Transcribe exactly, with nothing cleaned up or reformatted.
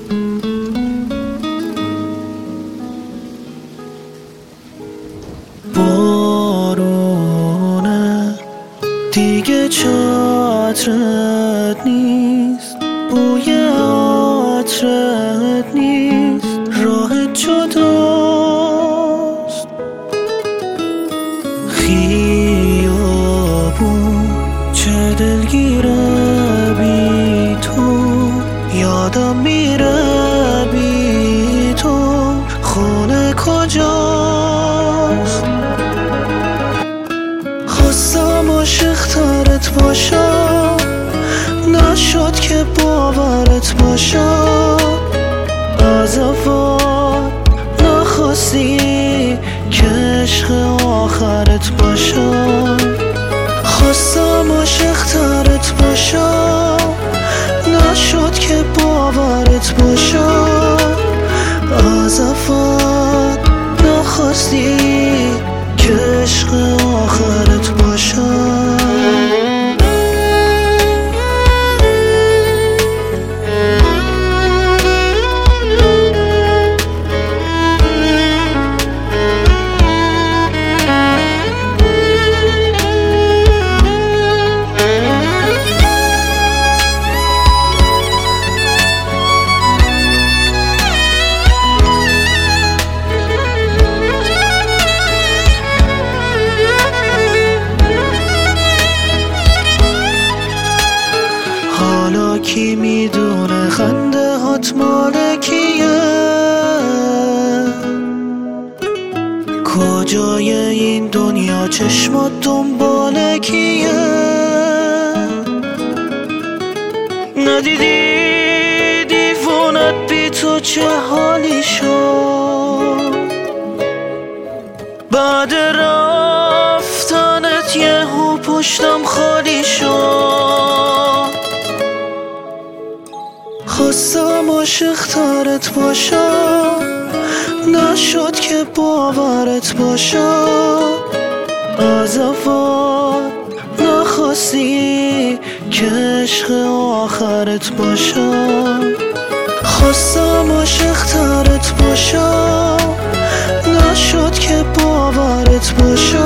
بارونه دیگه چترت نیست، بوی عطرت نیست، راهت جداست. خیابون چه دلگیره بی تو، یادم میره بی تو، خونه کجاست؟ خواستم عاشق‌ترت باشم، نشد که باورت باشم. از اول نخواستی که عشق آخرت باشم. خواستم عاشق‌ترت باشم، نشد که باورت باشم. از اول نخواستی که عشق آخرت باشم. حالا کی میدونه خنده هات مال کیه؟ کجای این دنیا چشمات دنبال کیه؟ ندیدی دیوونت بی تو چه حالی شد؟ بعد رفتنت یهو پشتم خالی شد. خواستم عاشق‌ترت باشم، نشد که باورت باشم. از اول نخواستی که عشق آخرت باشم. خواستم عاشق‌ترت باشم، نشد که باورت باشم.